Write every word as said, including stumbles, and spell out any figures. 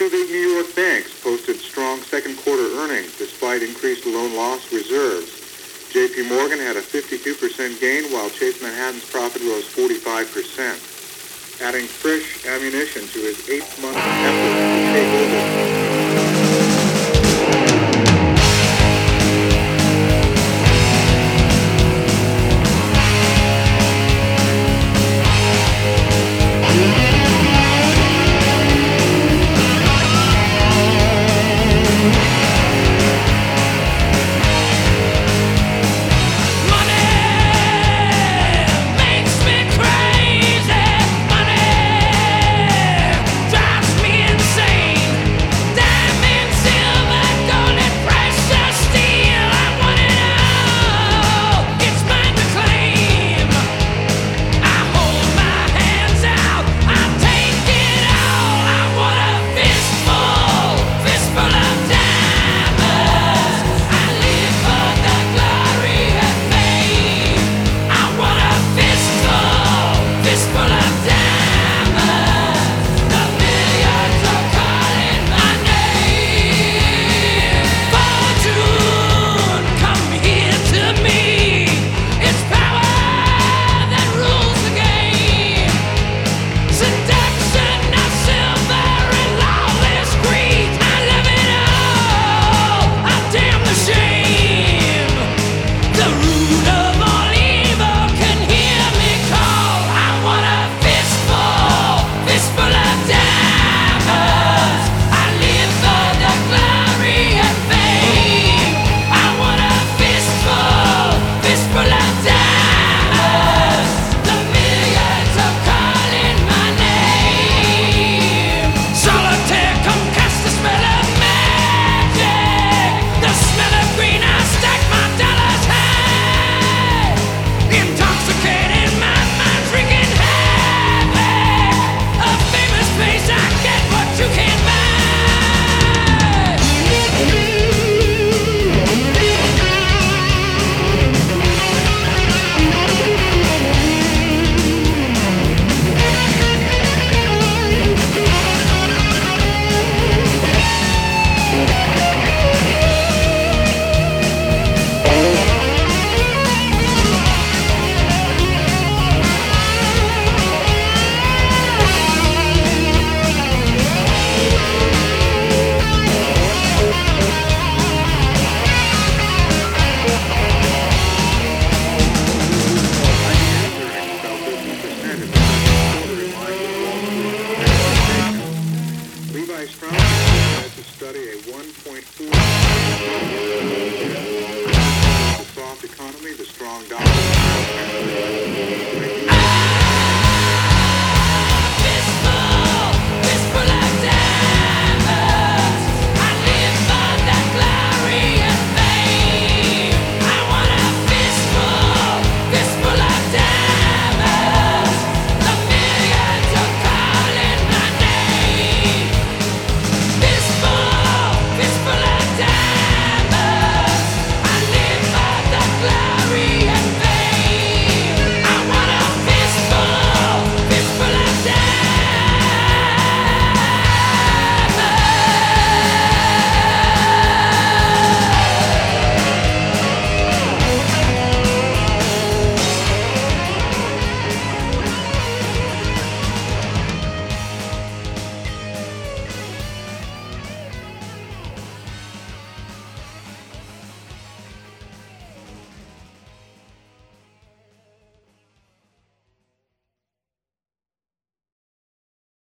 Two big New York banks posted strong second quarter earnings despite increased loan loss reserves. J P Morgan had a fifty-two percent gain, while Chase Manhattan's profit rose forty-five percent, adding fresh ammunition to his eight-month effort to take over. The soft economy, the strong dollar.